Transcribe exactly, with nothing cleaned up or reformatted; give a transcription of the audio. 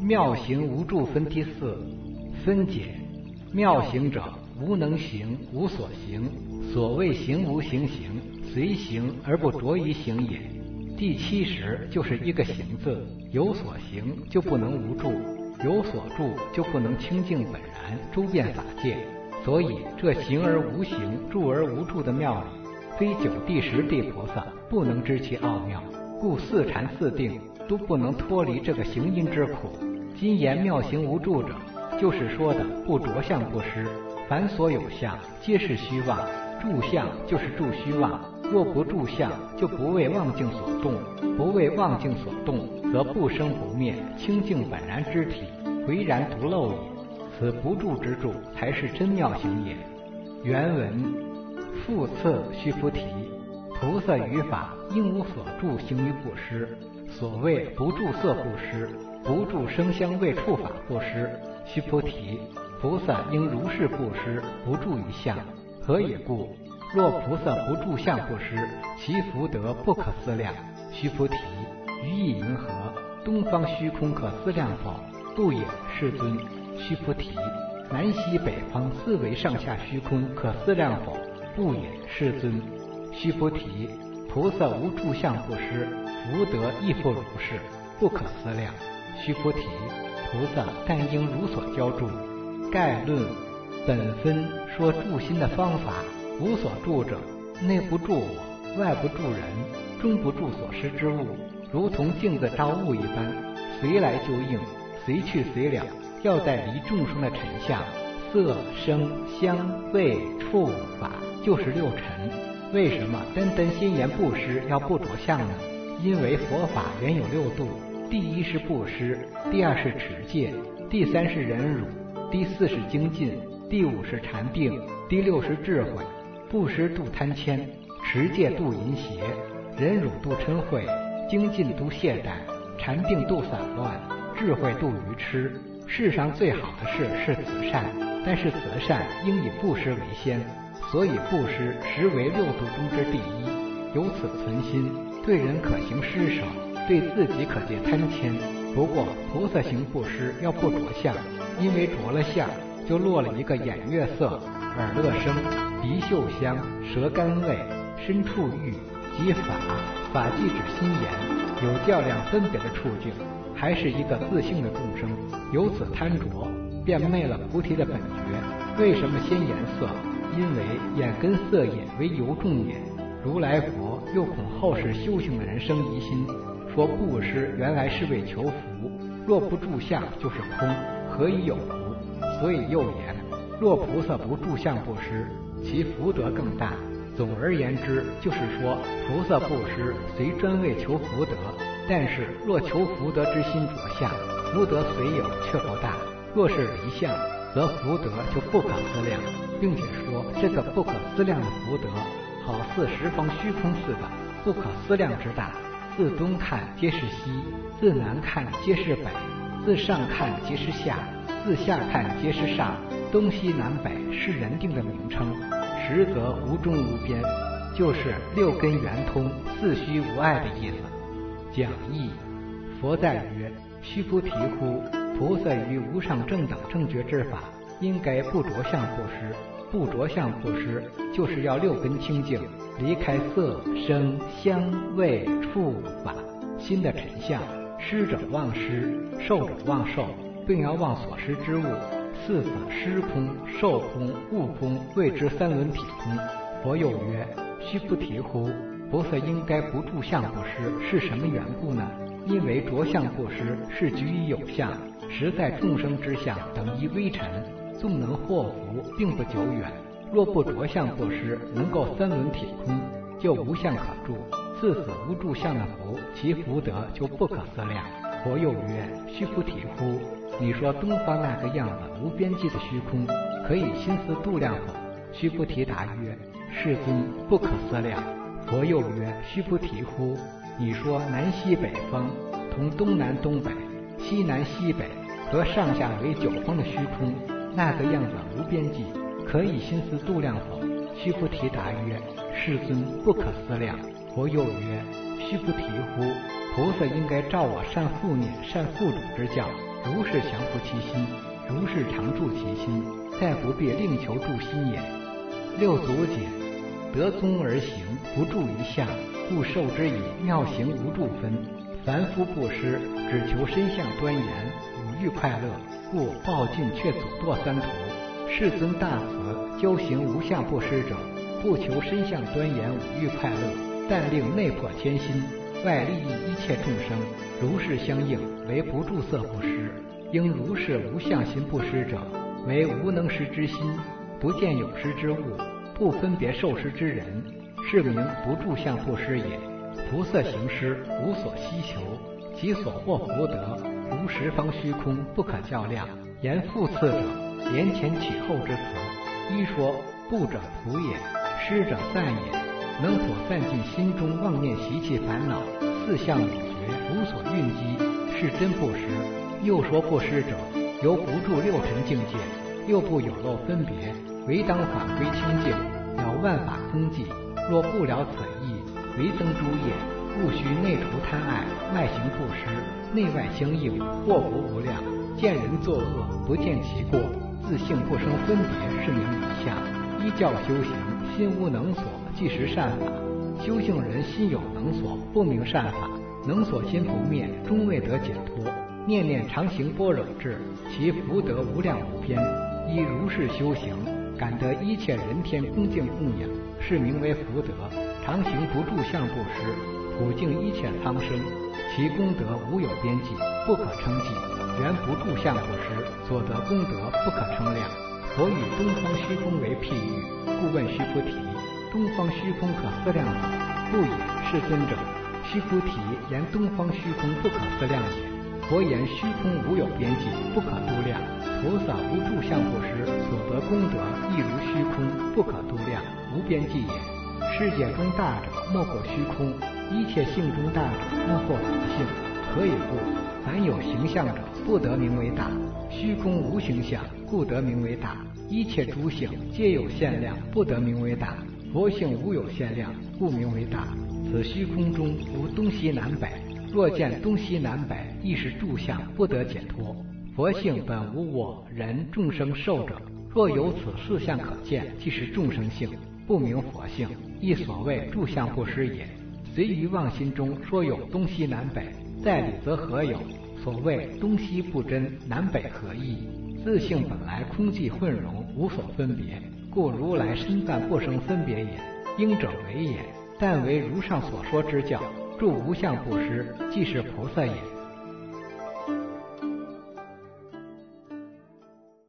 妙行无住分题四。分解：妙行者，无能行，无所行。所谓行无行行，随行而不着于行也。第七十就是一个行字，有所行就不能无住，有所住就不能清净本然，周遍法界。所以这行而无行，住而无住的妙理，非九地十地菩萨不能知其奥妙，故四禅四定都不能脱离这个行因之苦。今言妙行无住者，就是说的不着相不施，凡所有相皆是虚妄，住相就是住虚妄，若不住相，就不为妄境所动，不为妄境所动，则不生不灭，清净本然之体，浑然独漏也。此不住之住，才是真妙行也。原文：复次须菩提，菩萨于法应无所住，行于布施。所谓不住色布施，不住声香味触法布施。须菩提，菩萨应如是布施，不住于相。何以故？若菩萨不住相布施，其福德不可思量。须菩提，于意云何？东方虚空可思量否？不也，世尊。须菩提，南西北方四维上下虚空可思量否？不也，世尊。须菩提，菩萨无住相布施，福德亦复如是，不可思量。须菩提，菩萨但应如所教住。概论本分说住心的方法，无所住者，内不住我，外不住人，中不住所施之物，如同镜子照物一般，随来就应，随去随了，要在离众生的尘相，色声香味触法，就是六尘。为什么单单先言布施要不着相呢？因为佛法原有六度，第一是布施，第二是持戒，第三是忍辱，第四是精进，第五是禅定，第六是智慧。布施度贪谦，持戒度淫邪，忍辱度嗔恚，精进度懈怠，禅定度散乱，智慧度愚痴。世上最好的事是慈善，但是慈善应以布施为先，所以布施实为六度中之第一。由此存心，对人可行施舍，对自己可戒贪谦。不过菩萨行布施要不着相，因为着了相，就落了一个眼悦色，耳乐声，鼻嗅香，舌甘味，身触欲，即法。法即指心眼，有较量分别的处境，还是一个自性的众生，由此贪着，便昧了菩提的本觉。为什么先言色？因为眼跟色眼为由众也。如来佛又恐后世修行的人生疑心，说布施原来是为求福，若不住相就是空，何以有福？所以又言，若菩萨不住相布施，其福德更大。总而言之，就是说菩萨布施虽专为求福德，但是若求福德之心着相，福德虽有却不大；若是离相，则福德就不可思量。并且说这个不可思量的福德，好似十方虚空似的，不可思量之大。自东看皆是西，自南看皆是北，自上看皆是下，自下看皆是上。东西南北是人定的名称，实则无中无边，就是六根圆通，四虚无碍的意思。讲义：佛在曰：须菩提乎！菩萨于无上正等正觉之法，应该不着相布施。不着相布施，就是要六根清净，离开色声香味触法心的尘相。施者忘施，受者忘受，并要忘所施之物。四者施空、受空、悟空，谓之三轮体空。佛又曰：须菩提乎！菩萨应该不住相布施，是什么缘故呢？因为着相布施是居于有相，实在众生之相等于微尘，纵能获福，并不久远。若不着相布施，能够三轮体空，就无相可住。自此无住相的福，其福德就不可思量。佛又曰：须菩提乎！你说东方那个样子无边际的虚空，可以心思度量否？须菩提答曰：世尊，不可思量。佛又曰：须菩提乎！你说南西北方同东南东北、西南西北和上下为九方的虚空，那个样子无边际，可以心思度量否？须菩提答曰：世尊，不可思量。佛又曰：须菩提乎！菩萨应该照我善护念、善护主之教， 如是降伏其心，如是常住其心，再不必另求助心也。六祖解：得宗而行，不住一相，故受之以妙行无住分。凡夫布施，只求身相端严，五欲快乐，故报尽却阻堕三途。世尊大慈，教行无相布施者，不求身相端严，五欲快乐，但令内破谦心，外利益一切众生，如是相应，为不住色布施。应如是无相心布施者，为无能施之心，不见有施之物，不分别受施之人，是名不住相布施也。菩萨行施，无所希求，其所获福德，如十方虚空，不可较量。言复次者，言前起后之词。一说布者普也，施者散也，能否散尽心中妄念习气烦恼，四相有觉，无所蕴积，是真布施。又说布施者，由不住六尘境界，又不有漏分别，唯当返归清净，了万法空寂。若不了此意，唯增诸业，故须内除贪爱，外行布施，内外相应，祸福无量。见人作恶，不见其过，自性不生分别，是名理相。依教修行，心无能所，即是善法。修行人心有能所，不明善法，能所心不灭，终未得解脱。念念常行般若智，其福德无量无边。依如是修行，感得一切人天恭敬供养，是名为福德。常行不住相布施，普净一切苍生，其功德无有边际，不可称计。原不住相布施，所得功德不可称量。所以东方虚空为譬喻，故问须菩提：东方虚空可思量否？不也，世尊者。须菩提言东方虚空不可思量也。佛言虚空无有边际，不可度量。菩萨无住相布施，所得功德亦如虚空，不可度量，无边际也。世界中大者，莫过虚空；一切性中大者，莫过佛性。何以故？凡有形象者，不得名为大；虚空无形象，故得名为大。一切诸性皆有限量，不得名为大；佛性无有限量，故名为大。此虚空中无东西南北，若见东西南北，亦是住相，不得解脱。佛性本无我人众生寿者，若有此四相可见，即是众生性，不名佛性，亦所谓住相不施也。随于妄心中说有东西南北，在理则何有？所谓东西不真，南北合一。自性本来空寂混融，无所分别，故如来身犯不生分别也。应者为也，但为如上所说之教，住无相布施，即是菩萨也。